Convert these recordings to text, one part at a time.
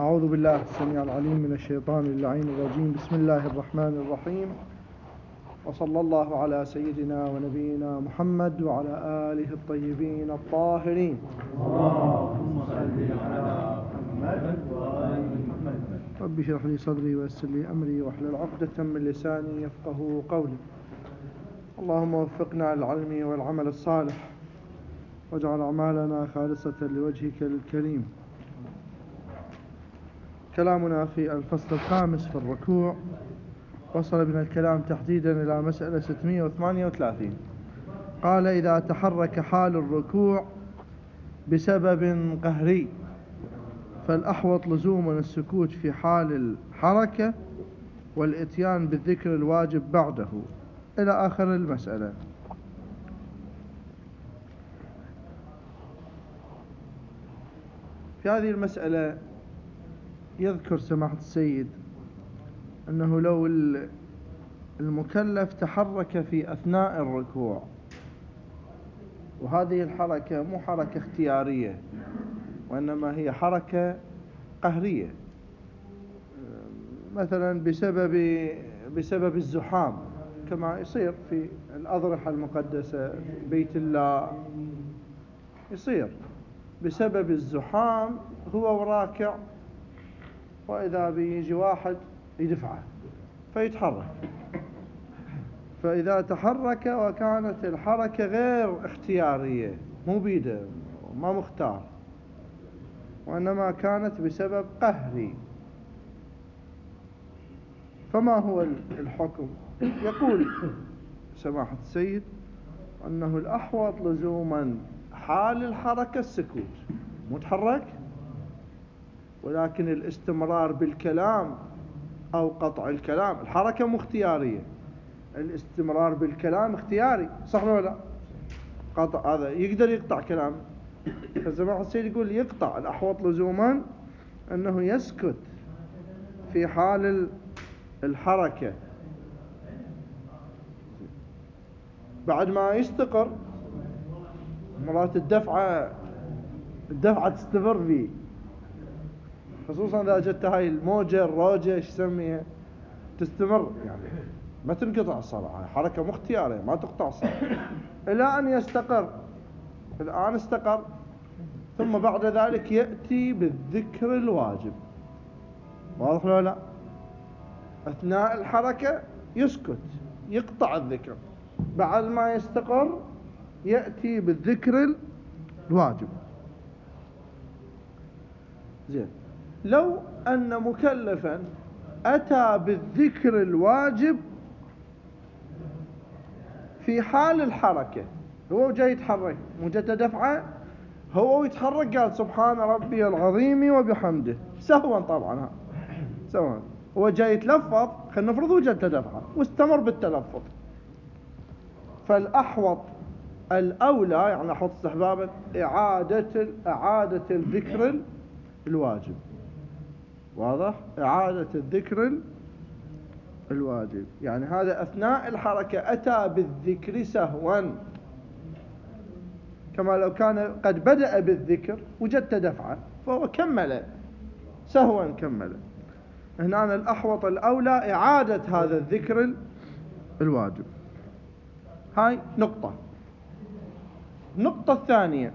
أعوذ بالله السميع العليم من الشيطان اللعين الرجيم. بسم الله الرحمن الرحيم، وصلى الله على سيدنا ونبينا محمد وعلى آله الطيبين الطاهرين. اللهم صل على محمد وآل محمد. رب اشرح لي صدري ويسر لي أمري واحلل عقدة من لساني يفقهوا قولي. اللهم وفقنا للعلم والعمل الصالح، واجعل أعمالنا خالصة لوجهك الكريم. كلامنا في الفصل الخامس في الركوع، وصل بنا الكلام تحديدا إلى مسألة 638. قال: إذا تحرك حال الركوع بسبب قهري فالأحوط لزوم السكوت في حال الحركة والإتيان بالذكر الواجب بعده، إلى آخر المسألة. في هذه المسألة يذكر سماحة السيد أنه لو المكلف تحرك في أثناء الركوع، وهذه الحركة مو حركة اختيارية وإنما هي حركة قهرية، مثلا بسبب الزحام، كما يصير في الأضرحة المقدسة في بيت الله، يصير بسبب الزحام هو وراكع، وإذا بيجي واحد يدفعه فيتحرك. فإذا تحرك وكانت الحركة غير اختيارية، مو بيده، ما مختار، وإنما كانت بسبب قهري، فما هو الحكم؟ يقول سماحة السيد أنه الأحوط لزوما حال الحركة السكوت، متحرك، ولكن الاستمرار بالكلام أو قطع الكلام، الحركة مو اختيارية، الاستمرار بالكلام اختياري، صح ولا لا؟ قطع هذا يقدر يقطع كلام، فسماحة السيد يقول يقطع. الأحوط لزوما أنه يسكت في حال الحركة بعد ما يستقر. مرات الدفعة تستمر فيه، خصوصا إذا جت هاي الموجة الروجة ايش يسميها، تستمر، يعني ما تنقطع الصلاة، حركة مختيارة ما تقطع الصلاة إلى أن يستقر. الآن استقر، ثم بعد ذلك يأتي بالذكر الواجب، واضح ولا لا؟ أثناء الحركة يسكت، يقطع الذكر، بعد ما يستقر يأتي بالذكر الواجب. زين، لو أن مكلفا أتى بالذكر الواجب في حال الحركة، هو جاي يتحرك، مجرد دفعة هو يتحرك، قال سبحان ربي العظيم وبحمده، سهوا طبعا، سهوا، هو جاي يتلفظ، خلينا نفرض وجدت دفعة واستمر بالتلفظ، فالأحوط الأولى، يعني أحوط استحبابا، إعادة الذكر الواجب، واضح؟ إعادة الذكر الواجب، يعني هذا أثناء الحركة أتى بالذكر سهوا، كما لو كان قد بدأ بالذكر وجدت دفعة فهو كمل سهوا، كمل. هنا الأحوط الأولى إعادة هذا الذكر الواجب. هاي نقطة. النقطة الثانية،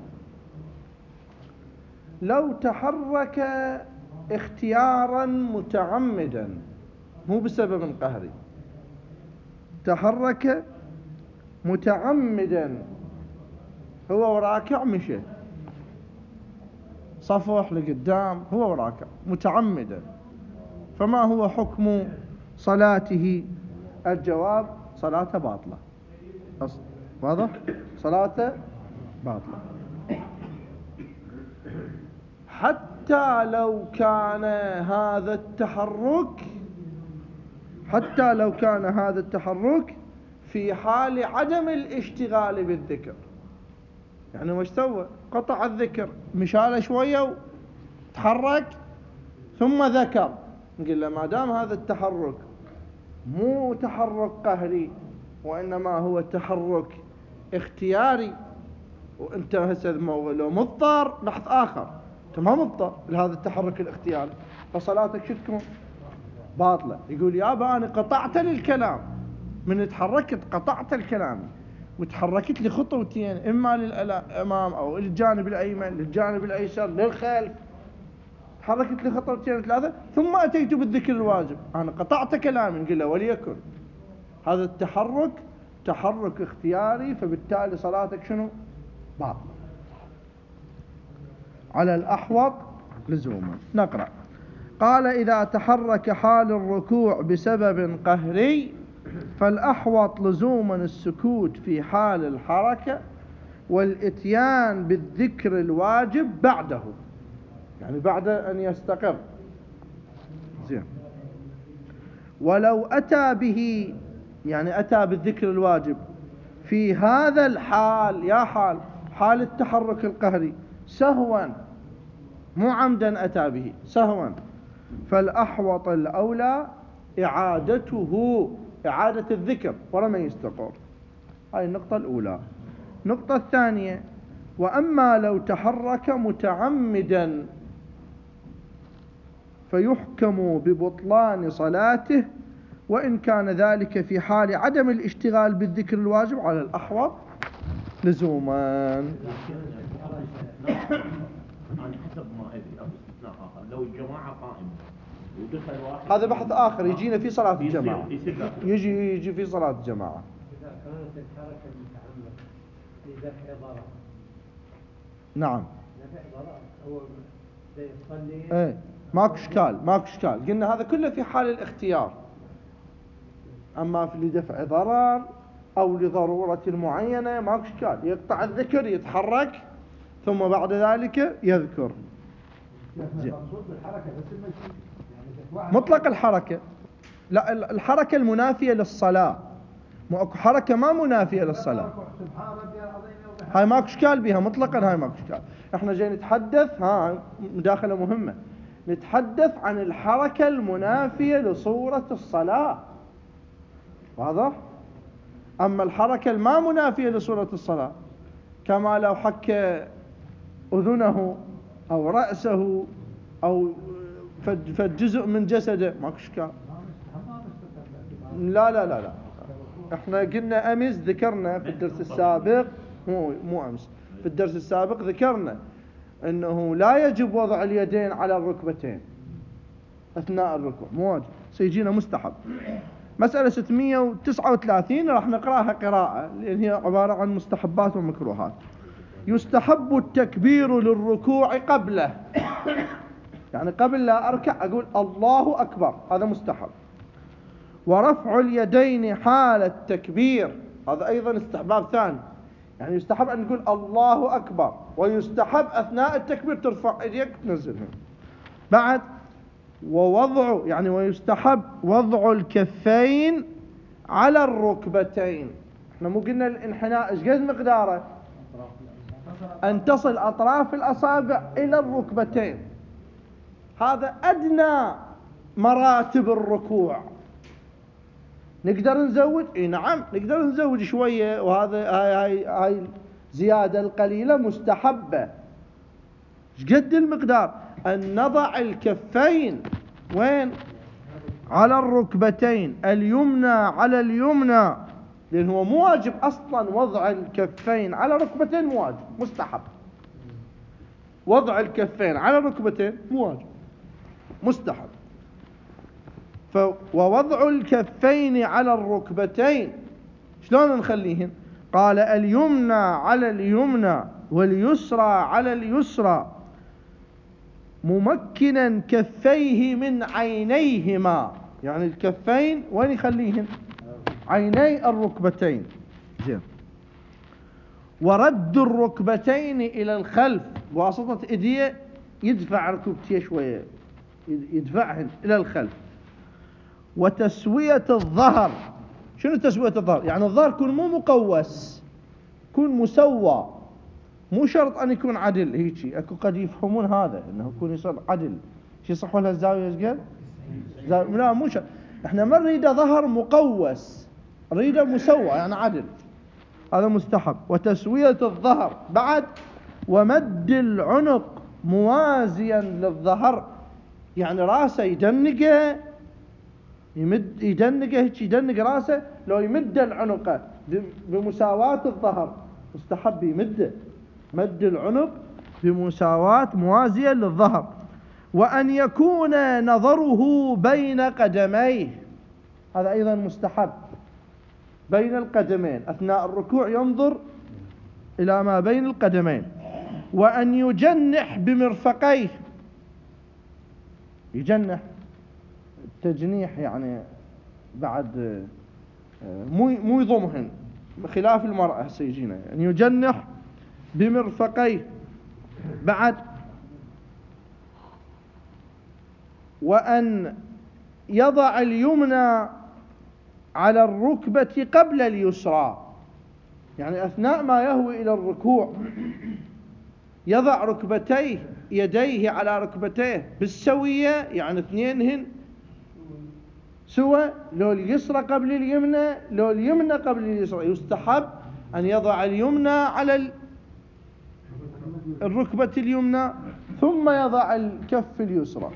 لو تحرك اختيارا متعمدا، مو بسبب قهري، تحرك متعمدا، هو وراكع مشي صفح لقدام، هو وراكع متعمدا، فما هو حكم صلاته؟ الجواب: صلاته باطلة، واضح؟ صلاته باطلة، حتى لو كان هذا التحرك في حال عدم الاشتغال بالذكر. يعني وش سوى؟ قطع الذكر، مشاله شوية وتحرك ثم ذكر، نقول له ما دام هذا التحرك مو تحرك قهري وإنما هو تحرك اختياري، وانت هسه لو مضطر بحث آخر، أنت ما مضطر لهذا التحرك الاختياري، فصلاتك شو تكون؟ باطلة. يقول يابا أنا قطعت للكلام، من تحركت قطعت الكلام وتحركت لي خطوتين، إما للأمام أو للجانب الأيمن للجانب الأيسر للخلف، تحركت لي خطوتين ثلاثة ثم أتيت بالذكر الواجب، أنا قطعت كلامي. نقول له وليكن هذا التحرك تحرك اختياري، فبالتالي صلاتك شنو؟ باطلة. على الأحوط لزوما. نقرأ. قال إذا تحرك حال الركوع بسبب قهري فالأحوط لزوما السكوت في حال الحركة والإتيان بالذكر الواجب بعده، يعني بعد أن يستقر. زين. ولو أتى به، يعني أتى بالذكر الواجب في هذا الحال، يا حال التحرك القهري، سهوا مو عمدا أتى به، سهوا، فالأحوط الأولى إعادته، إعادة الذكر ولما يستقر. هاي النقطة الأولى. النقطة الثانية: وأما لو تحرك متعمدا فيحكم ببطلان صلاته، وإن كان ذلك في حال عدم الاشتغال بالذكر الواجب على الأحوط لزوما. لو الجماعة قائمة ودخل واحد، هذا بحث آخر يجينا في صلاة الجماعة، يجي في صلاة الجماعة. إذا كانت الحركة المتعمدة في دفع ضرر. نعم. دفع ضرر هو يصلي. ايه ماكو اشكال، ماكو اشكال. قلنا هذا كله في حال الاختيار. اما في لدفع ضرر او لضرورة معينة ماكو اشكال، يقطع الذكر يتحرك ثم بعد ذلك يذكر. المقصود بالحركة بس المشي، يعني مطلق الحركة، لا الحركة المنافية للصلاة، مو اكو حركة ما منافية للصلاة، هاي ماكو اشكال بها مطلقا، هاي ماكو اشكال. احنا جاي نتحدث، مداخلة مهمة، نتحدث عن الحركة المنافية لصورة الصلاة، واضح؟ اما الحركة الما منافية لصورة الصلاة، كما لو حك اذنه او رأسه او فد جزء من جسده، ماكو اشكال. لا احنا قلنا امس، ذكرنا في الدرس السابق، مو امس، في الدرس السابق ذكرنا انه لا يجب وضع اليدين على الركبتين اثناء الركوع، مو واجب، سيجينا مستحب. مسألة 639 راح نقراها قراءة لأن هي عبارة عن مستحبات ومكروهات. يستحب التكبير للركوع قبله، يعني قبل لا أركع أقول الله أكبر، هذا مستحب. ورفع اليدين حال التكبير، هذا أيضا استحباب ثاني، يعني يستحب أن نقول الله أكبر، ويستحب أثناء التكبير ترفع يديك تنزلهم. بعد ووضع، يعني ويستحب وضع الكفين على الركبتين. احنا مو قلنا الانحناء ايش قد مقداره؟ أن تصل أطراف الأصابع إلى الركبتين، هذا أدنى مراتب الركوع. نقدر نزود؟ اي نعم نقدر نزود شوية، وهذا هاي زيادة القليلة مستحبة. قد المقدار؟ أن نضع الكفين وين؟ على الركبتين، اليمنى على اليمنى، لأنه هو مو واجب أصلا وضع الكفين على الركبتين، مو واجب، مستحب. وضع الكفين على الركبتين مو واجب، مستحب. ووضع الكفين على الركبتين شلون نخليهن؟ قال اليمنى على اليمنى واليسرى على اليسرى، ممكنا كفيه من عينيهما، يعني الكفين وين يخليهن؟ عيني الركبتين. زين. ورد الركبتين إلى الخلف بواسطة إيديه، يدفع ركبتيه شوية، يدفعهن إلى الخلف. وتسوية الظهر. شنو تسوية الظهر؟ يعني الظهر يكون مو مقوس، يكون مسوى، مو شرط أن يكون عدل. هيجي أكو قد يفهمون هذا أنه يكون يصير عدل، شي صح ولا الزاوية ايش قال؟ لا مو شرط، احنا ما نريد ظهر مقوس، نريد مسوى يعني عدل، هذا مستحب. وتسوية الظهر. بعد ومد العنق موازيا للظهر، يعني راسه يدنقه، يدنقه هيك، يدنق راسه، لو يمد العنق بمساواة الظهر مستحب يمده، مد العنق بمساواة موازية للظهر. وأن يكون نظره بين قدميه، هذا أيضا مستحب، بين القدمين أثناء الركوع ينظر إلى ما بين القدمين. وأن يجنح بمرفقيه، يجنح التجنيح يعني بعد مو يضمهن، خلاف المرأة سيجينا، يعني يجنح بمرفقيه بعد. وأن يضع اليمنى على الركبة قبل اليسرى، يعني أثناء ما يهوي إلى الركوع يضع ركبتيه، يديه على ركبتيه بالسوية، يعني اثنينهن سوى، لو اليسرى قبل اليمنى، لو اليمنى قبل اليسرى. يستحب أن يضع اليمنى على الركبة اليمنى ثم يضع الكف اليسرى.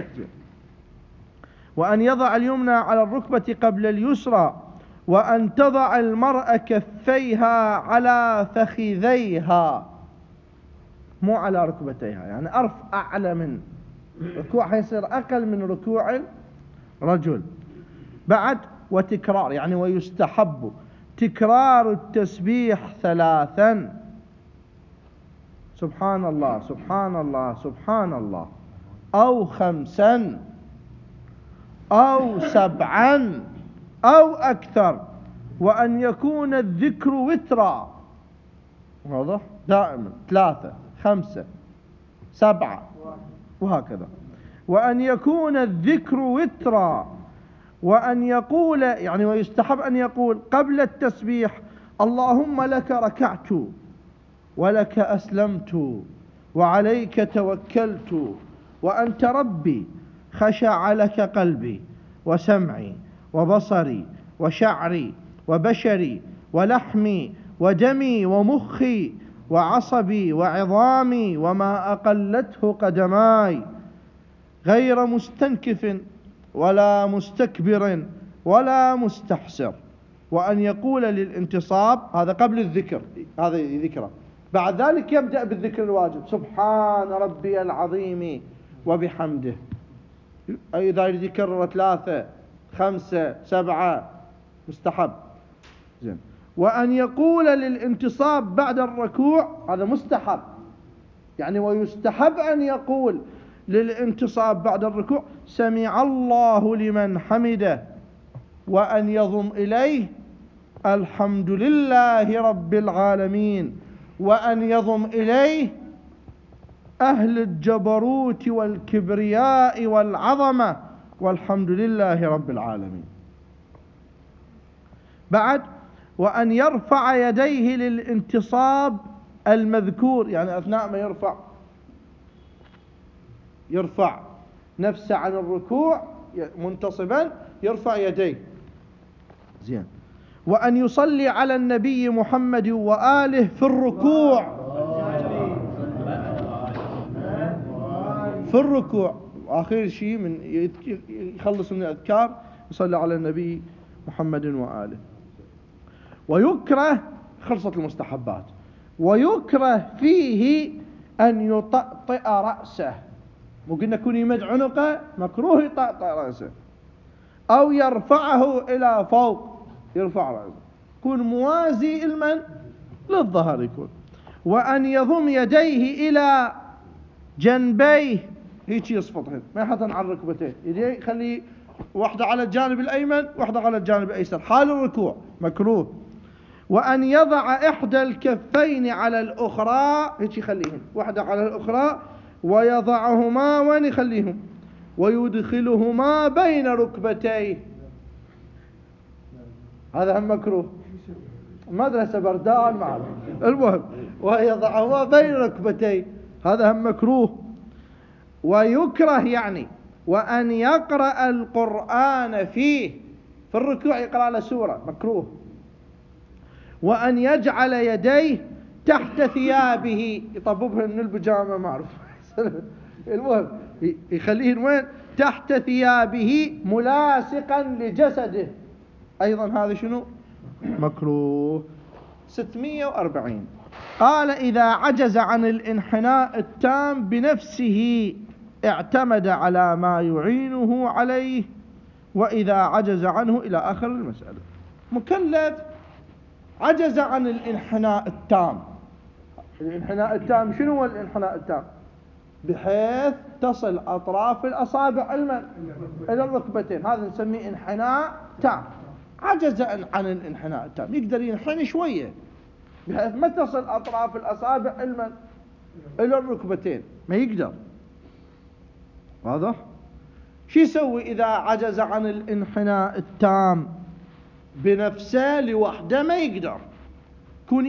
وأن يضع اليمنى على الركبة قبل اليسرى. وأن تضع المرأة كفيها على فخذيها، مو على ركبتيها، يعني أرفع أعلى من ركوعها، يصير أقل من ركوع الرجل. بعد وتكرار، يعني ويستحب تكرار التسبيح 3، سبحان الله سبحان الله سبحان الله، أو 5 أو 7 أو أكثر. وأن يكون الذكر وترا، واضح؟ دائما 3 5 7 وهكذا. وأن يكون الذكر وترا. وأن يقول، يعني ويستحب أن يقول قبل التسبيح: اللهم لك ركعت ولك أسلمت وعليك توكلت وأنت ربي، خشع لك قلبي وسمعي وبصري وشعري وبشري ولحمي ودمي ومخي وعصبي وعظامي وما أقلته قدماي، غير مستنكف ولا مستكبر ولا مستحسر. وأن يقول للانتصاب، هذا قبل الذكر، هذا ذكره. بعد ذلك يبدأ بالذكر الواجب: سبحان ربي العظيم وبحمده. إذا يذكر 3 5 7 مستحب. زين. وأن يقول للانتصاب بعد الركوع، هذا مستحب، يعني ويستحب أن يقول للانتصاب بعد الركوع: سمع الله لمن حمده. وأن يضم إليه: الحمد لله رب العالمين. وأن يضم إليه: أهل الجبروت والكبرياء والعظمة والحمد لله رب العالمين. بعد وأن يرفع يديه للانتصاب المذكور، يعني أثناء ما يرفع نفسه عن الركوع منتصبا يرفع يديه. زين. وأن يصلي على النبي محمد وآله في الركوع، في الركوع آخر شيء من يخلص من الأذكار يصلي على النبي محمد وآله. ويكره، خلصت المستحبات، ويكره فيه أن يطأطئ رأسه، مو قلنا يكون يمد عنقه، مكروه يطأطئ رأسه، أو يرفعه إلى فوق، يرفع رأسه، يكون موازي المن للظهر يكون. وأن يضم يديه إلى جنبيه، هيك يصفطهن، ما يحطهن على ركبتيه، يديه خليه واحدة على الجانب الأيمن واحدة على الجانب الأيسر حال الركوع، مكروه. وأن يضع إحدى الكفين على الأخرى، هيك يخليهن واحدة على الأخرى، ويضعهما وين يخليهم، ويدخلهما بين ركبتيه، هذا هم مكروه، مدرسة بردان معه، المهم ويضعهما بين ركبتيه، هذا هم مكروه. ويكره يعني وأن يقرأ القرآن فيه، في الركوع يقرأ له سورة، مكروه. وأن يجعل يديه تحت ثيابه، يطببها من البجامة، معروف المهم يخليه وين؟ تحت ثيابه ملاصقا لجسده، أيضا هذا شنو؟ مكروه. 640 قال إذا عجز عن الانحناء التام بنفسه اعتمد على ما يعينه عليه، وإذا عجز عنه إلى آخر المسألة. مكلف عجز عن الانحناء التام. الانحناء التام شنو هو الانحناء التام؟ بحيث تصل أطراف الأصابع إلى الركبتين، هذا نسميه انحناء تام. عجز عن الانحناء التام، يقدر ينحني شوية بحيث ما تصل أطراف الأصابع إلى الركبتين، ما يقدر. واضح؟ شو يسوي إذا عجز عن الانحناء التام بنفسه لوحده؟ ما يقدر، يكون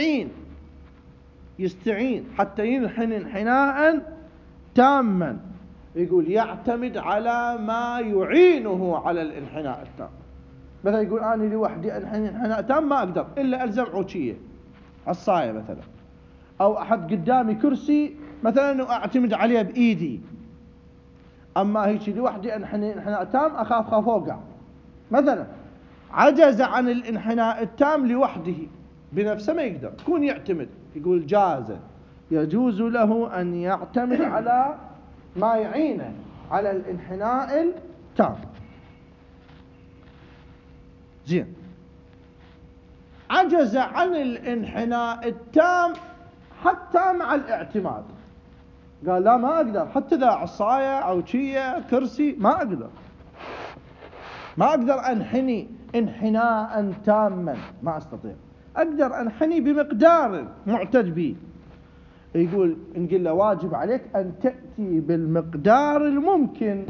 يستعين حتى ينحني انحناء تاما. يقول يعتمد على ما يعينه على الانحناء التام. مثلا يقول أنا لوحدي انحني انحناء تام ما أقدر إلا ألزم عوشية عصاية مثلا، أو أحد قدامي كرسي مثلا وأعتمد عليه بإيدي. أما هيك لوحدي انحني انحناء تام أخاف أوقع مثلا. عجز عن الانحناء التام لوحده بنفسه ما يقدر، يكون يعتمد. يقول يجوز له أن يعتمد على ما يعينه على الانحناء التام. زين. عجز عن الانحناء التام حتى مع الاعتماد، قال لا ما أقدر، حتى إذا عصاية أو شيء كرسي ما أقدر أنحني انحناء تاما، ما أستطيع. أقدر أنحني بمقدار معتد به. يقول نقول له واجب عليك أن تأتي بالمقدار الممكن،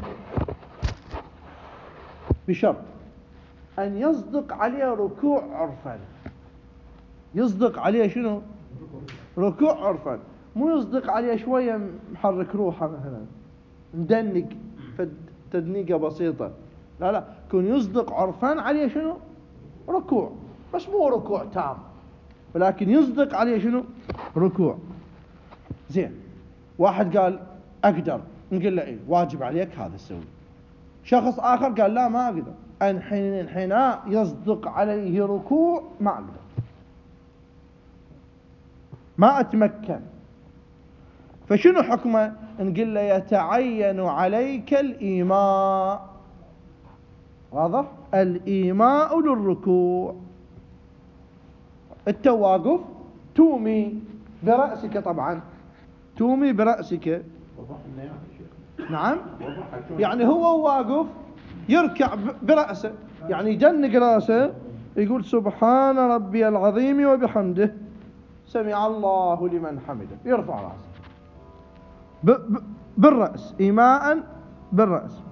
بشرط أن يصدق عليه ركوع عرفا. يصدق عليه شنو؟ ركوع عرفا، مو يصدق عليه شوية محرك روحه مثلا مدنق تدنيقة بسيطة، لا يكون يصدق عرفا عليه شنو؟ ركوع، بس مو ركوع تام، ولكن يصدق عليه شنو؟ ركوع. زين. واحد قال أقدر، نقول له إيه واجب عليك هذا السوي. شخص آخر قال لا ما أقدر، انحناء يصدق عليه ركوع ما أقدر، ما أتمكن. فشنو حكمه؟ نقول له يتعين عليك الإيماء. واضح؟ الإيماء للركوع. التواقف تومي برأسك، طبعا تومي برأسك. نعم، يعني هو واقف يركع برأسه، يعني يدنق رأسه، يقول سبحان ربي العظيم وبحمده سمع الله لمن حمده، يرفع رأسه بالرأس، إيماء بالرأس.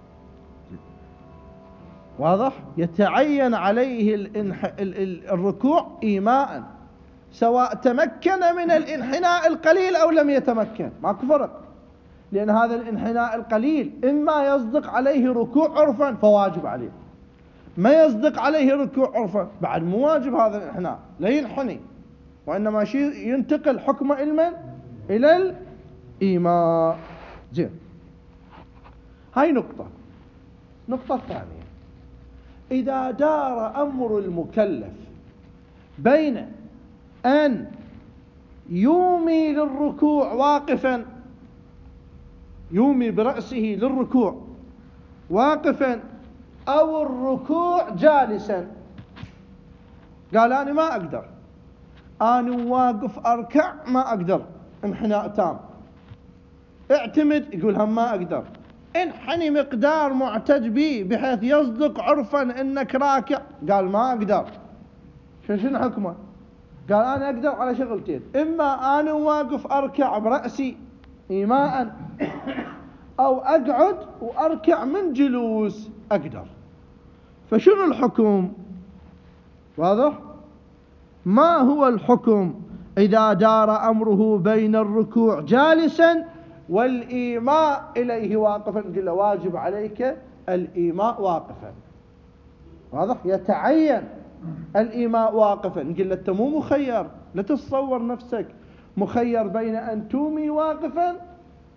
واضح؟ يتعين عليه الركوع إيماء، سواء تمكن من الانحناء القليل أو لم يتمكن، ماكو فرق. لأن هذا الانحناء القليل إما يصدق عليه ركوع عرفا فواجب عليه، ما يصدق عليه ركوع عرفا بعد مو واجب هذا الانحناء، لا ينحني، وإنما شيء ينتقل حكمه إلى الإيماء. زين. هاي نقطة ثانية، إذا دار أمر المكلف بين أن يومي للركوع واقفا، يومي برأسه للركوع واقفا، أو الركوع جالسا. قال أنا ما أقدر، أنا واقف أركع ما أقدر انحناء تام، اعتمد. يقول هم ما أقدر، انحني مقدار معتد به بحيث يصدق عرفا أنك راكع. قال ما أقدر. شنو حكمه؟ قال أنا أقدر على شغلتين، إما أنا واقف أركع برأسي إيماء، أو أقعد وأركع من جلوس أقدر. فشنو الحكم؟ واضح؟ ما هو الحكم إذا دار أمره بين الركوع جالسا والإيماء إليه واقفا؟ قل له واجب عليك الإيماء واقفا. واضح؟ يتعين الإيماء واقفا. قل له أنت مو مخير، لا تتصور نفسك مخير بين أن تومي واقفا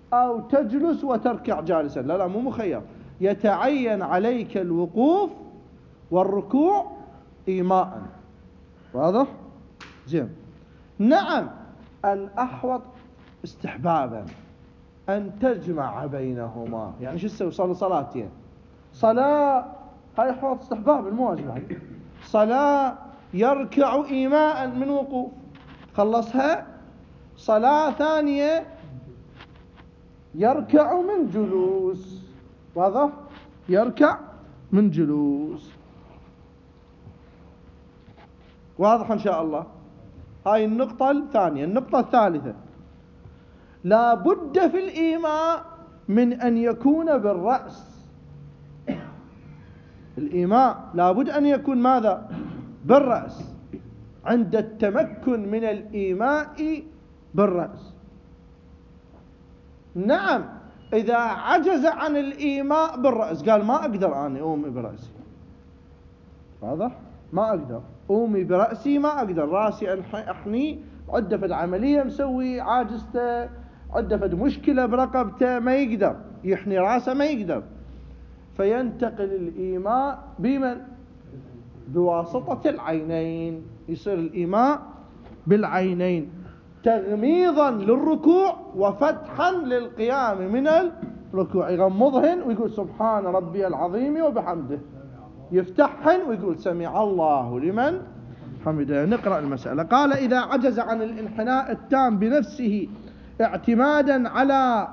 أو تجلس وتركع جالسا. لا مو مخير، يتعين عليك الوقوف والركوع إيماء. واضح؟ زين. نعم، الأحوط استحبابا أن تجمع بينهما. يعني شو تسوي؟ صلي صلاتين، صلاة هاي أحوط استحباب المواجبة، صلاة يركع إيماء من وقوف، خلصها صلاة ثانية يركع من جلوس. واضح؟ يركع من جلوس. واضح إن شاء الله. هاي النقطة الثانية. النقطة الثالثة، لا بد في الإيماء من أن يكون بالرأس. الإيماء لا بد أن يكون ماذا؟ بالرأس، عند التمكن من الإيماء بالرأس. نعم، إذا عجز عن الإيماء بالرأس، قال ما أقدر أنا أومي برأسي، واضح؟ ما أقدر أومي برأسي، ما أقدر راسي أحني، عدة فد عملية مسوي عاجزته، عدة فد مشكلة برقبته، ما يقدر يحني راسه، ما يقدر، فينتقل الإيماء بمن؟ بواسطة العينين. يصير الإيماء بالعينين، تغميضا للركوع وفتحا للقيام من الركوع. يغمضهن ويقول سبحان ربي العظيم وبحمده، يفتحهن ويقول سمع الله لمن حمده. نقرأ المسألة. قال إذا عجز عن الانحناء التام بنفسه اعتمادا على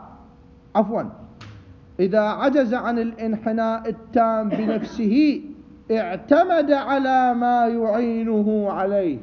إذا عجز عن الانحناء التام بنفسه اعتمد على ما يعينه عليه،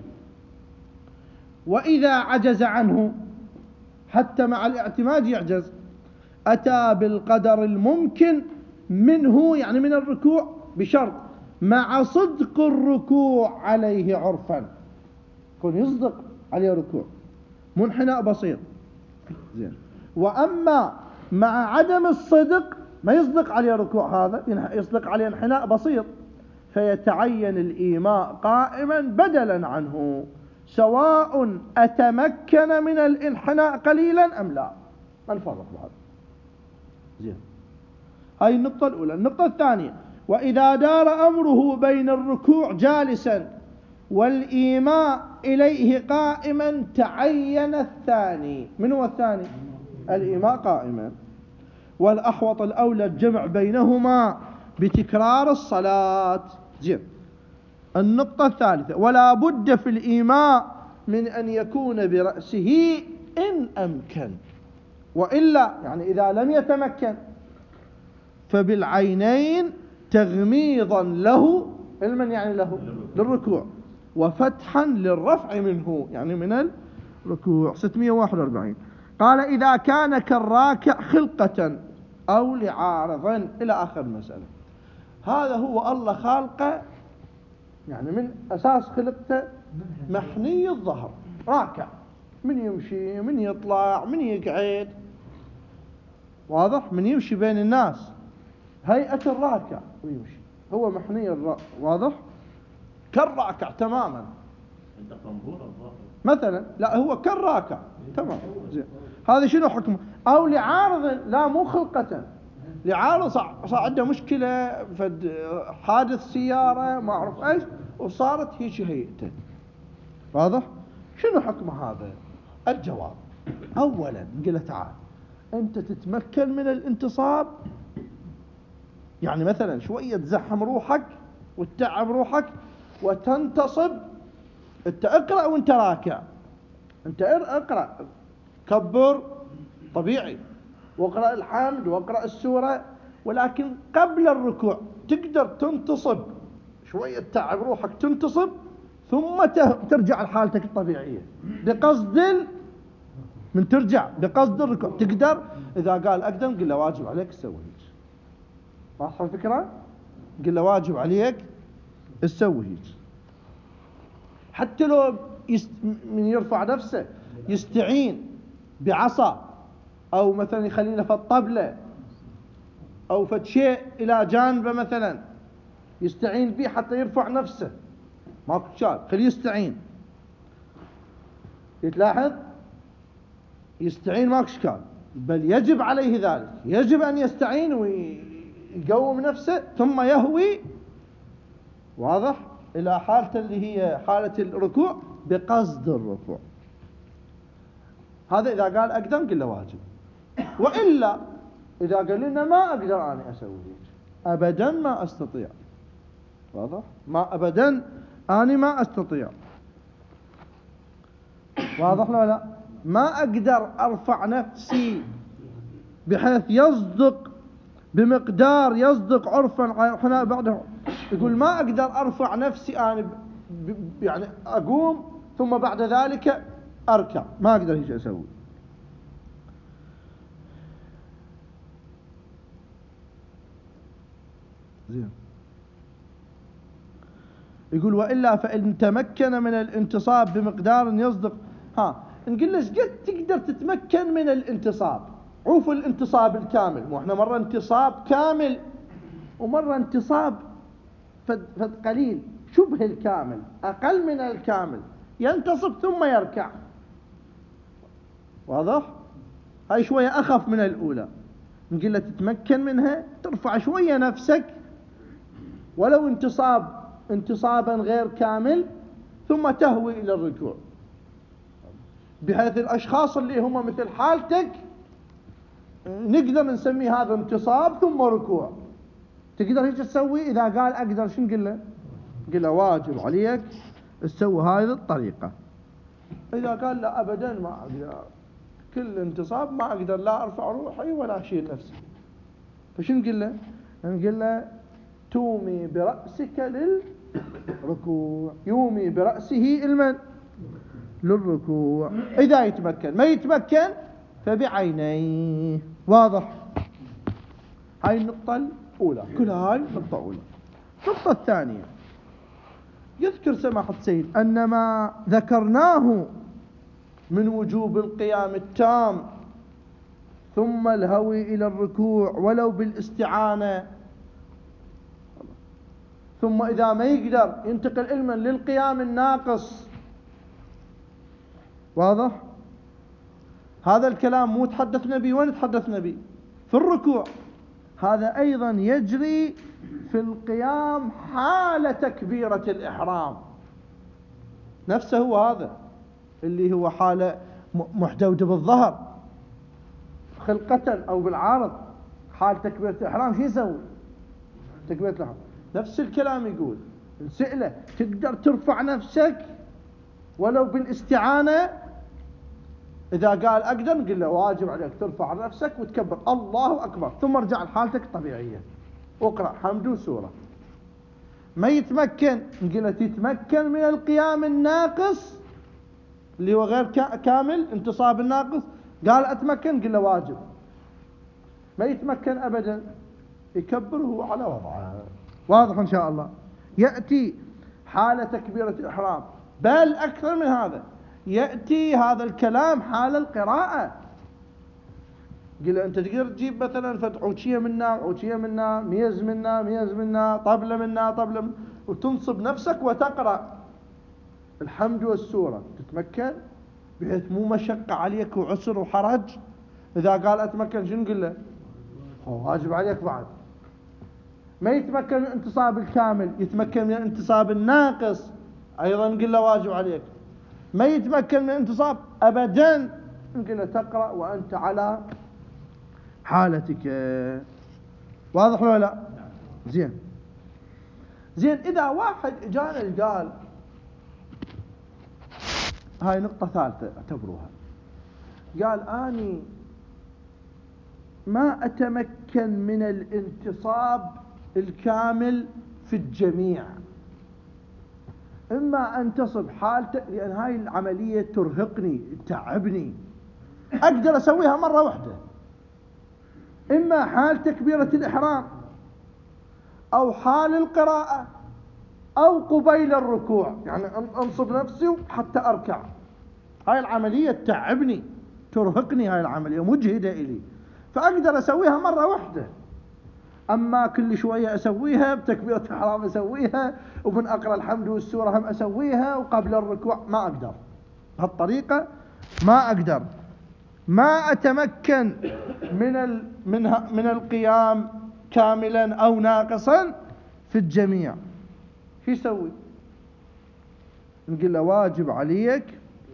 وإذا عجز عنه حتى مع الاعتماد يعجز، أتى بالقدر الممكن منه، يعني من الركوع، بشرط مع صدق الركوع عليه عرفا، يكون يصدق عليه ركوع، منحناء بسيط زين. وأما مع عدم الصدق ما يصدق عليه ركوع، هذا يصدق عليه انحناء بسيط، فيتعين الإيماء قائما بدلا عنه، سواء أتمكن من الانحناء قليلا أم لا. ما نفرق بعد. زين، هاي النقطة الأولى. النقطة الثانية، وإذا دار أمره بين الركوع جالسا والإيماء إليه قائما تعين الثاني. من هو الثاني؟ الإيماء قائما. والأحوط الأولى الجمع بينهما بتكرار الصلاة. زين. النقطة الثالثة، ولا بد في الإيماء من أن يكون برأسه إن أمكن، وإلا يعني إذا لم يتمكن فبالعينين تغميضا له، علما يعني له للركوع، وفتحا للرفع منه، يعني من الركوع. 641. قال إذا كان كالراكع خلقة أو لعارض، إلى آخر المسألة. هذا هو الله خالقه، يعني من أساس خلقته محني الظهر، راكع، من يمشي، من يطلع، من يقعد، واضح؟ من يمشي بين الناس، هيئة الراكع ويمشي، هو محني واضح؟ كالراكع تماما. انت قنبور الظهر مثلا، لا هو كالراكع تمام. زين. هذا شنو حكمه؟ أو لعارض، لا مو خلقة، لعارض صار عنده مشكلة، فد حادث سيارة ما أعرف إيش، وصارت هيك هيئته، واضح؟ شنو حكم هذا؟ الجواب، أولا نقول له تعال أنت تتمكن من الانتصاب، يعني مثلا شوية تزحم روحك وتتعب روحك وتنتصب. انت اقرأ وانت راكع، انت اقرأ، كبر طبيعي، واقرأ الحمد واقرأ السورة، ولكن قبل الركوع تقدر تنتصب شوية، تتعب روحك تنتصب، ثم ترجع لحالتك الطبيعية بقصد من ترجع بقصد الركوع. تقدر، إذا قال أقدر قل له واجب عليك تسوي هيك. واضحة الفكرة؟ قل له واجب عليك تسوي هيك. حتى لو من يرفع نفسه يستعين بعصا، أو مثلا يخلينا في الطبلة أو في شيء إلى جانبه مثلا يستعين به حتى يرفع نفسه، ماكو شال، خليه يستعين. يتلاحظ يستعين ماكو اشكال، بل يجب عليه ذلك، يجب أن يستعين ويقوم نفسه ثم يهوي، واضح، إلى حالة اللي هي حالة الركوع بقصد الركوع. هذا إذا قال أقدر نقول له واجب. وإلا إذا قال لنا ما أقدر أنا أسوي أبدا، ما أستطيع، واضح، ما أبدا أنا ما أستطيع، واضح لا؟ ما أقدر أرفع نفسي بحيث يصدق بمقدار يصدق عرفا. احنا بعده يقول ما أقدر أرفع نفسي أنا يعني أقوم ثم بعد ذلك أركع، ما أقدر هيك أسوي. زين. يقول وإلا فإن تمكن من الانتصاب بمقدار يصدق، نقول له قد تقدر تتمكن من الانتصاب؟ عوف الانتصاب الكامل، مو احنا مرة انتصاب كامل ومرة انتصاب فد قليل، شبه الكامل، أقل من الكامل، ينتصب ثم يركع، واضح؟ هاي شوية أخف من الأولى. نقول له تتمكن منها، ترفع شوية نفسك ولو انتصابا غير كامل ثم تهوي إلى الركوع، بحيث الأشخاص اللي هم مثل حالتك نقدر نسمي هذا انتصاب ثم ركوع. تقدر هيك تسوي؟ إذا قال أقدر شو نقول له؟ نقول له واجب عليك تسوي هذه الطريقة. إذا قال لا أبدا ما أقدر، كل انتصاب ما أقدر لا أرفع روحي ولا أشيل نفسي، فشو نقول له؟ نقول له تومي برأسك للركوع، يومي برأسه المن للركوع. إذا يتمكن، ما يتمكن فبعينيه، واضح؟ هاي النقطة الأولى، كل هاي نقطة أولى. النقطة الثانية، يذكر سماحة السيد أن ما ذكرناه من وجوب القيام التام ثم الهوي إلى الركوع ولو بالاستعانة، ثم إذا ما يقدر ينتقل علما للقيام الناقص، واضح؟ هذا الكلام مو تحدثنا به، وين تحدثنا به؟ في الركوع. هذا أيضا يجري في القيام حال تكبيرة الإحرام نفسه، هو هذا اللي هو حالة محدودة بالظهر خلقة أو بالعارض. حال تكبيرة الإحرام شو يسوي؟ تكبيرة الإحرام نفس الكلام يقول، نسأله تقدر ترفع نفسك ولو بالاستعانة؟ إذا قال أقدر نقول له واجب عليك ترفع نفسك وتكبر الله أكبر ثم ارجع لحالتك الطبيعية، اقرأ حمد وسورة. ما يتمكن نقول له تتمكن من القيام الناقص اللي هو غير كامل، انتصاب الناقص، قال أتمكن نقول له واجب. ما يتمكن أبدا يكبره على وضعه، واضح إن شاء الله؟ يأتي حالة تكبيرة الإحرام، بل أكثر من هذا، يأتي هذا الكلام حال القراءة. قل أنت تقدر تجيب مثلا فتعوشية منا ميز منا طبلة منا وتنصب نفسك وتقرأ الحمد والسورة، تتمكن بحيث مو مشقة عليك وعسر وحرج. إذا قال أتمكن شنو نقول له؟ هو واجب عليك بعد. ما يتمكن من الانتصاب الكامل، يتمكن من الانتصاب الناقص، أيضا نقول له واجب عليك. ما يتمكن من الانتصاب أبدا نقول له تقرأ وأنت على حالتك، واضح ولا لا؟ زين. إذا واحد جانا قال، هاي نقطة ثالثة اعتبروها، قال أني ما أتمكن من الانتصاب الكامل في الجميع، إما أنتصب حالته لأن هاي العملية ترهقني تعبني، أقدر أسويها مرة واحدة، إما حال تكبيرة الإحرام أو حال القراءة أو قبيل الركوع، يعني أنصب نفسي حتى أركع. هاي العملية تعبني ترهقني، هاي العملية مجهدة إلي، فأقدر أسويها مرة واحدة. أما كل شوية أسويها بتكبيرة الإحرام أسويها ومن أقرأ الحمد والسورة هم أسويها وقبل الركوع، ما أقدر بهالطريقة، ما أقدر. ما أتمكن من القيام كاملا أو ناقصا في الجميع، شو يسوي؟ نقول له واجب عليك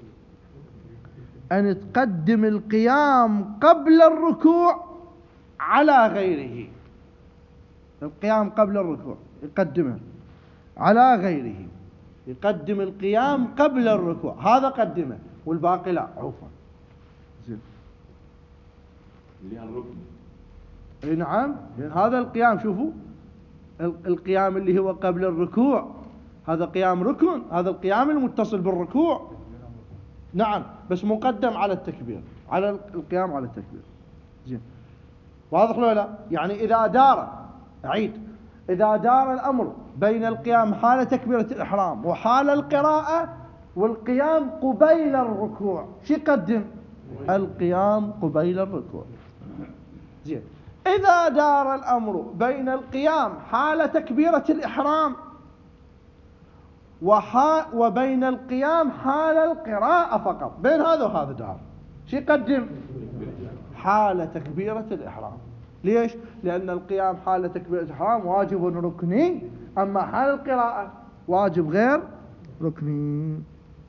أن تقدم القيام قبل الركوع على غيره. القيام قبل الركوع يقدمه على غيره، يقدم القيام قبل الركوع، هذا قدمه والباقي لا عفوا. زين، اللي الركن. اي نعم، لأن هذا القيام شوفوا القيام اللي هو قبل الركوع هذا قيام ركن، هذا القيام المتصل بالركوع. نعم، بس مقدم على التكبير، على القيام على التكبير. زين، واضح لو لا؟ يعني إذا دار، أعيد، إذا دار الأمر بين القيام حال تكبيرة الإحرام وحال القراءة والقيام قبيل الركوع، شو يقدم؟ القيام قبيل الركوع. زين، إذا دار الأمر بين القيام حال تكبيرة الإحرام وبين القيام حال القراءة فقط، بين هذا وهذا دار، شو يقدم؟ حال تكبيرة الإحرام. ليش؟ لأن القيام حال تكبيرة الإحرام واجب ركني، أما حال القراءة واجب غير ركني.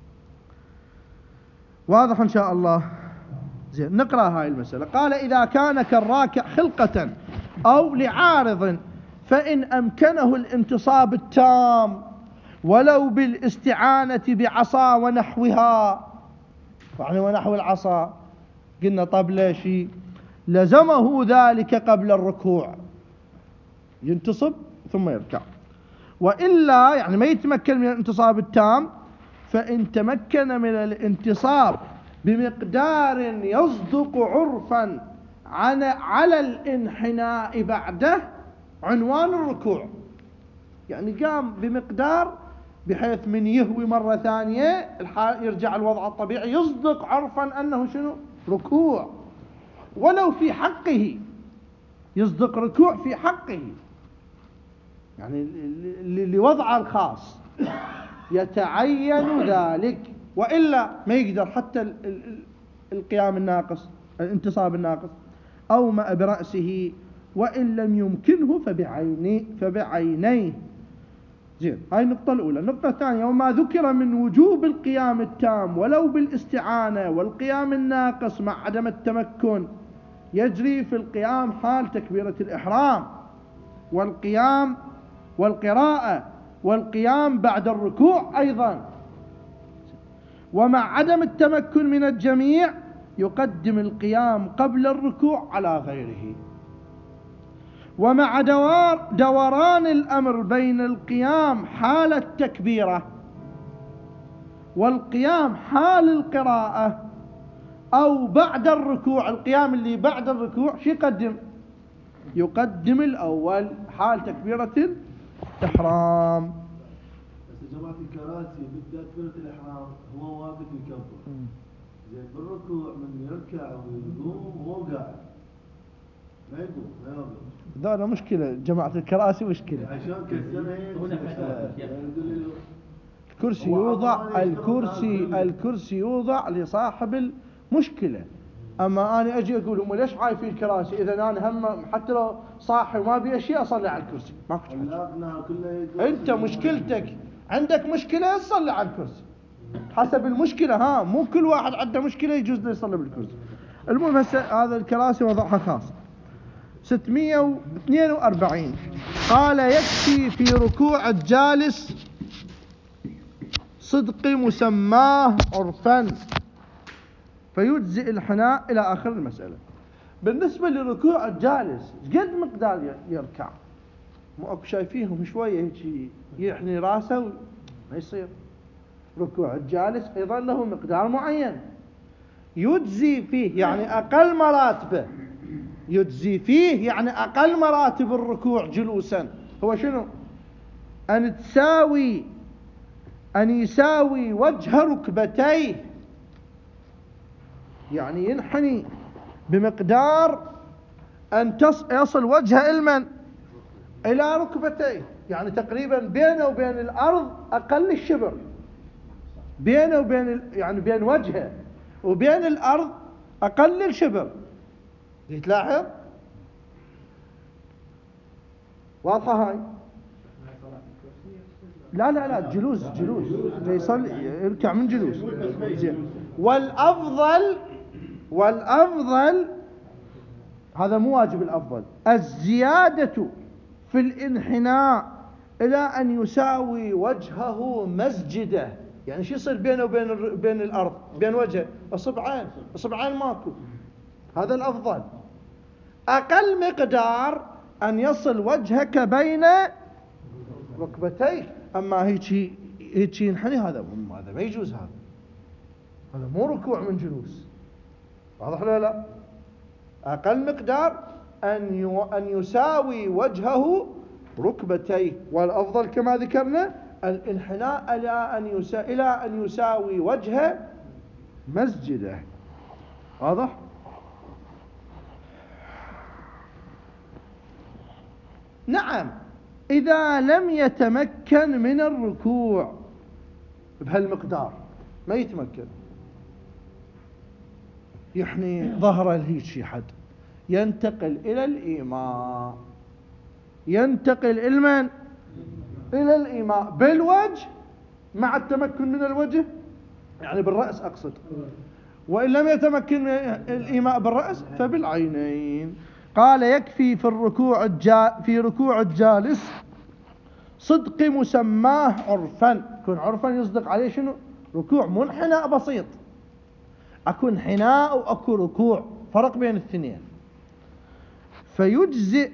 واضح إن شاء الله؟ زين، نقرأ هاي المسألة. قال: إذا كان كالراكع خلقة أو لعارض فإن أمكنه الانتصاب التام ولو بالاستعانة بعصا ونحوها، يعني ونحو العصا قلنا طبلة شيء، لزمه ذلك قبل الركوع، ينتصب ثم يركع. وإلا يعني ما يتمكن من الانتصاب التام، فإن تمكن من الانتصاب بمقدار يصدق عرفا على الانحناء بعده عنوان الركوع، يعني قام بمقدار بحيث من يهوي مرة ثانية يرجع الوضع الطبيعي، يصدق عرفا أنه شنو؟ ركوع، ولو في حقه، يصدق ركوع في حقه، يعني لوضعه الخاص يتعين ذلك. وإلا ما يقدر حتى القيام الناقص، الانتصاب الناقص، أومأ برأسه وإن لم يمكنه فبعينيه. زين، هاي النقطة الأولى. النقطة الثانية: وما ذكر من وجوب القيام التام ولو بالاستعانة والقيام الناقص مع عدم التمكن يجري في القيام حال تكبيرة الإحرام والقيام والقراءة والقيام بعد الركوع أيضا. ومع عدم التمكن من الجميع يقدم القيام قبل الركوع على غيره. ومع دوران الأمر بين القيام حال التكبيرة والقيام حال القراءة أو بعد الركوع، القيام اللي بعد الركوع شو يقدم؟ يقدم الأول حال تكبيرة الإحرام. بس يا جماعة الكراسي بتكبيرة الإحرام هو واقف يكبر، زين بالركوع من يركع ويقوم هو قاعد، ما يقوم ما يوقف. ذولا مشكلة جماعة الكراسي، مشكلة. عشان كالسنة الكرسي يوضع، الكرسي يوضع لصاحب المشكلة. أما أنا أجي أقول هم ليش عايفين الكراسي؟ إذا أنا هم حتى لو صاحي وما بي شيء أصلي على الكرسي، ما أنت مشكلتك عندك مشكلة تصلي على الكرسي حسب المشكلة. ها، مو كل واحد عنده مشكلة يجوز له يصلي بالكرسي. المهم هذا الكراسي وضعها خاص. 642 قال: يكفي في ركوع الجالس صدق مسماه عرفا فيجزئ الحناء، إلى آخر المسألة. بالنسبة لركوع الجالس قد مقدار يركع؟ مو أكو شايفيهم شوية هيك يحني راسه ما يصير. ركوع الجالس أيضا له مقدار معين يجزي فيه، يعني أقل مراتبه يجزي فيه، يعني أقل مراتب الركوع جلوسا هو شنو؟ أن يساوي وجه ركبتيه، يعني ينحني بمقدار أن يصل وجهه إلى ركبتيه، يعني تقريبا بينه وبين الأرض أقل الشبر، بينه وبين يعني بين وجهه وبين الأرض أقلل شبر. تلاحظ؟ واضحة هاي؟ لا جلوس يصلي يركع من جلوس. زين. والأفضل هذا مو واجب، الأفضل الزيادة في الانحناء إلى أن يساوي وجهه مسجده. يعني شو يصير بينه وبين الأرض، بين وجهه أصبعين ماكو. هذا الأفضل. أقل مقدار أن يصل وجهك بين ركبتيك. أما هيك ينحني، هذا ما يجوز. هذا مو ركوع من جلوس. واضح ولا لا؟ أقل مقدار أن يساوي وجهه ركبتيه. والأفضل كما ذكرنا الانحناء إلى أن يساوي وجهه مسجده. واضح؟ نعم، إذا لم يتمكن من الركوع بهالمقدار، ما يتمكن، يحني ظهره لهيك شي حد، ينتقل إلى الإيماء. ينتقل إلى الإيماء بالوجه مع التمكن من الوجه، يعني بالرأس أقصد. وإن لم يتمكن من الإيماء بالرأس فبالعينين. قال يكفي في ركوع الجالس صدق مسماه عرفا. يكون عرفا يصدق عليه شنو؟ ركوع منحنى بسيط. أكو انحناء وأكو ركوع، فرق بين الاثنين. فيجزئ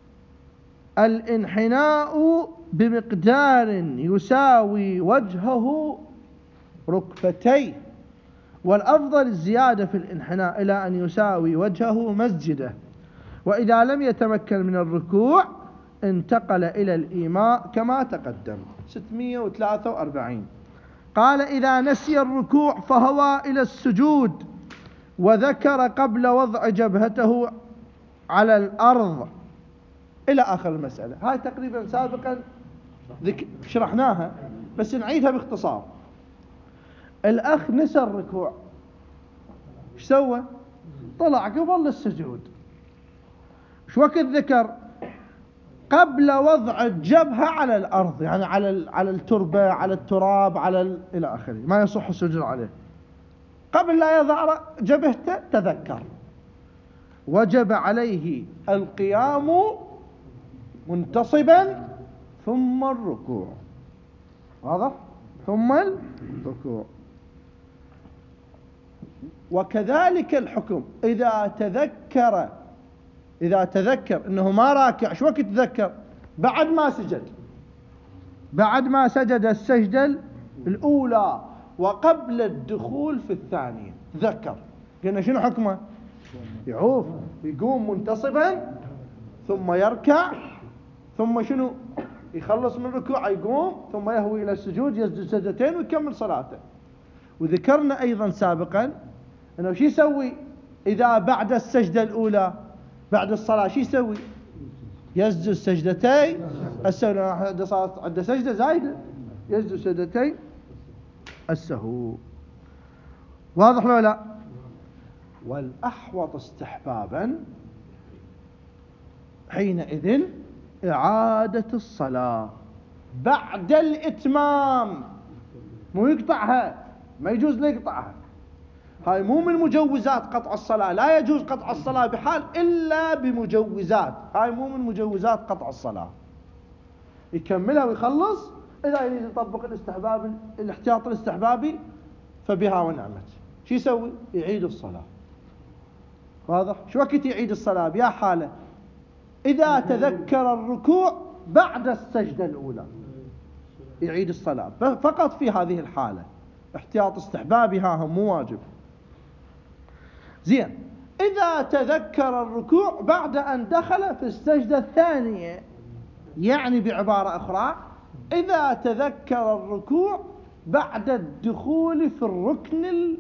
الانحناء بمقدار يساوي وجهه ركبتيه. والأفضل الزيادة في الانحناء إلى أن يساوي وجهه مسجده. وإذا لم يتمكن من الركوع انتقل إلى الإيماء كما تقدم. 643. قال إذا نسي الركوع فهوى إلى السجود وذكر قبل وضع جبهته على الأرض إلى آخر المسألة. هاي تقريبا سابقا شرحناها، بس نعيدها باختصار. الأخ نسى الركوع، ايش سوى؟ طلع قبل السجود. شو وقت ذكر؟ قبل وضع الجبهة على الأرض، يعني على التربة، على التراب، إلى آخره، ما يصح السجود عليه. قبل لا يضع جبهته تذكر، وجب عليه القيام منتصبا ثم الركوع. واضح؟ ثم الركوع. وكذلك الحكم إذا تذكر أنه ما راكع. شو وقت تذكر؟ بعد ما سجد السجدة الأولى وقبل الدخول في الثانية تذكر. قلنا شنو حكمه؟ يعوف، يقوم منتصبا ثم يركع، ثم شنو؟ يخلص من الركوع يقوم، ثم يهوي إلى السجود، يسجد سجدتين ويكمل صلاته. وذكرنا أيضا سابقا أنه شو يسوي إذا بعد السجدة الأولى بعد الصلاة؟ شو يسوي؟ يسجد سجدتين السهو. عند سجدة زايدة يسجد سجدتين السهو. واضح ولا لا؟ والأحوط استحبابا حينئذ إعادة الصلاة بعد الإتمام، مو يقطعها، ما يجوز لا يقطعها. هاي مو من مجوزات قطع الصلاة، لا يجوز قطع الصلاة بحال إلا بمجوزات. هاي مو من مجوزات قطع الصلاة. يكملها ويخلص. إذا يريد يطبق الاحتياط الاستحبابي فبها ونعمت. شو يسوي؟ يعيد الصلاة. واضح؟ شو وقت يعيد الصلاة؟ بيا حالة إذا تذكر الركوع بعد السجدة الأولى يعيد الصلاة فقط في هذه الحالة. احتياط استحبابي، هم مو واجب. زين. إذا تذكر الركوع بعد أن دخل في السجدة الثانية، يعني بعبارة أخرى إذا تذكر الركوع بعد الدخول في الركن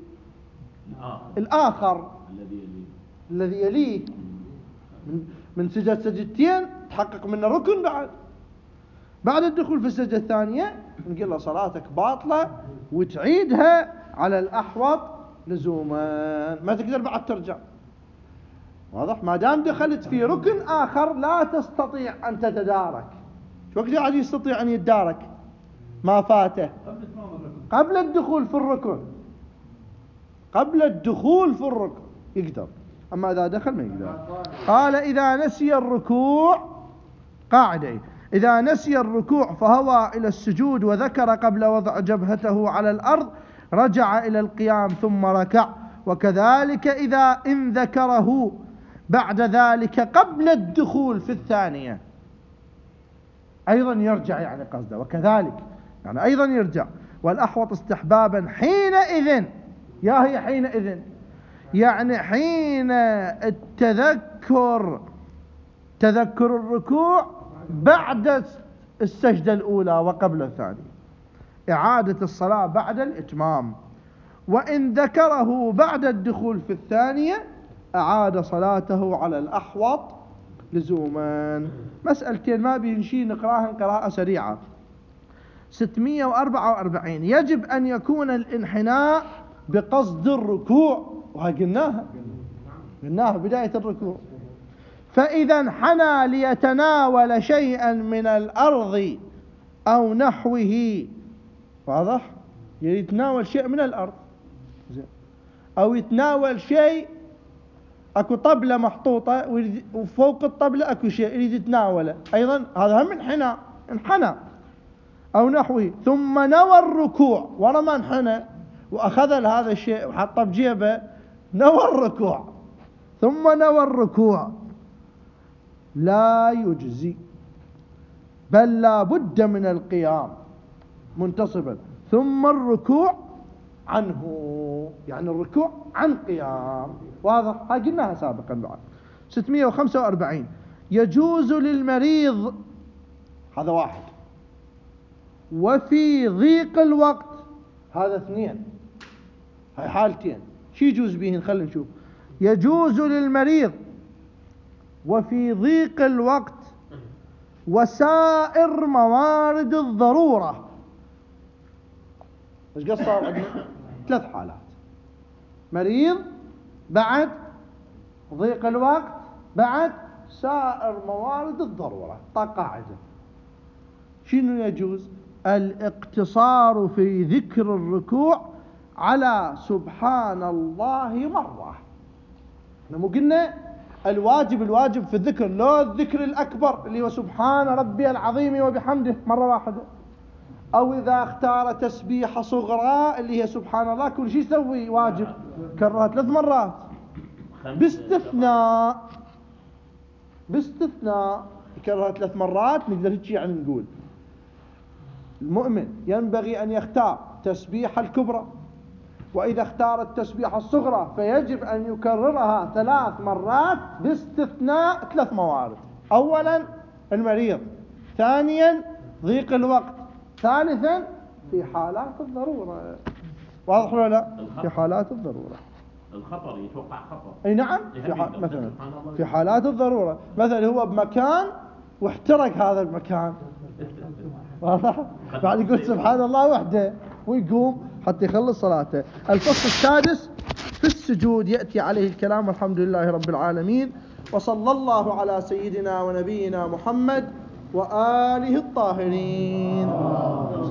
الآخر الذي يليه، من سجدتين تحقق منه ركن بعد الدخول في السجدة الثانية، نقول له صلاتك باطلة وتعيدها على الأحوط لزوما، ما تقدر بعد ترجع. واضح؟ ما دام دخلت في ركن آخر لا تستطيع أن تتدارك. شو وقت قاعد يستطيع أن يتدارك ما فاته؟ قبل الدخول في الركن، قبل الدخول في الركن يقدر، أما إذا دخل ما يقدر. قال إذا نسي الركوع، قاعدة، إذا نسي الركوع فهوى إلى السجود وذكر قبل وضع جبهته على الأرض رجع إلى القيام ثم ركع. وكذلك إذا إن ذكره بعد ذلك قبل الدخول في الثانية أيضا يرجع، يعني قصده وكذلك يعني أيضا يرجع. والأحوط استحبابا حينئذ، يا هي حينئذ يعني حين التذكر، تذكر الركوع بعد السجدة الأولى وقبل الثانية، إعادة الصلاة بعد الإتمام. وإن ذكره بعد الدخول في الثانية أعاد صلاته على الأحوط لزوما. مسألتين ما بينشي نقراها قراءة سريعة. 644 يجب أن يكون الانحناء بقصد الركوع، وهي قلناها بداية الركوع. فإذا انحنى ليتناول شيئا من الأرض أو نحوه، واضح؟ يتناول شيء من الأرض أو يتناول شيء، أكو طبلة محطوطة وفوق الطبلة أكو شيء يريد يتناوله، أيضا هذا هم انحنى أو نحوه. ثم نوى الركوع، ورا ما انحنى وأخذ هذا الشيء وحطه بجيبه، نوى الركوع، ثم نوى الركوع لا يجزي، بل لا بد من القيام منتصبا ثم الركوع عنه، يعني الركوع عن قيام. واضح؟ هاي قلناها سابقا بعد. 645 يجوز للمريض، هذا واحد، وفي ضيق الوقت، هذا اثنين، هاي حالتين. شي يجوز بهن؟ خلينا نشوف. يجوز للمريض وفي ضيق الوقت وسائر موارد الضرورة. ايش قص صار عندنا؟ 3 حالات: مريض، بعد ضيق الوقت، بعد سائر موارد الضرورة. قاعدة شنو يجوز؟ الاقتصار في ذكر الركوع على سبحان الله مرة. احنا مو قلنا الواجب في الذكر لو الذكر الأكبر اللي هو سبحان ربي العظيم وبحمده مرة واحدة، أو إذا اختار تسبيحة صغرى اللي هي سبحان الله، كل شيء يسوي واجب كررها 3 مرات، باستثناء يكررها 3 مرات. نقدر هيك يعني نقول المؤمن ينبغي أن يختار تسبيحة الكبرى، وإذا اختار التسبيحة الصغرى فيجب أن يكررها 3 مرات باستثناء 3 موارد: أولا المريض، ثانيا ضيق الوقت، ثالثا في حالات الضرورة. واضح ولا لا؟ في حالات الضرورة. الخطر يتوقع خطر. اي نعم، مثلا في حالات الضرورة، مثلا هو بمكان واحترق هذا المكان، واضح؟ بعد يقول سبحان الله وحده ويقوم حتى يخلص صلاته. الفصل السادس في السجود يأتي عليه الكلام، والحمد لله رب العالمين، وصلى الله على سيدنا ونبينا محمد وآله الطاهرين.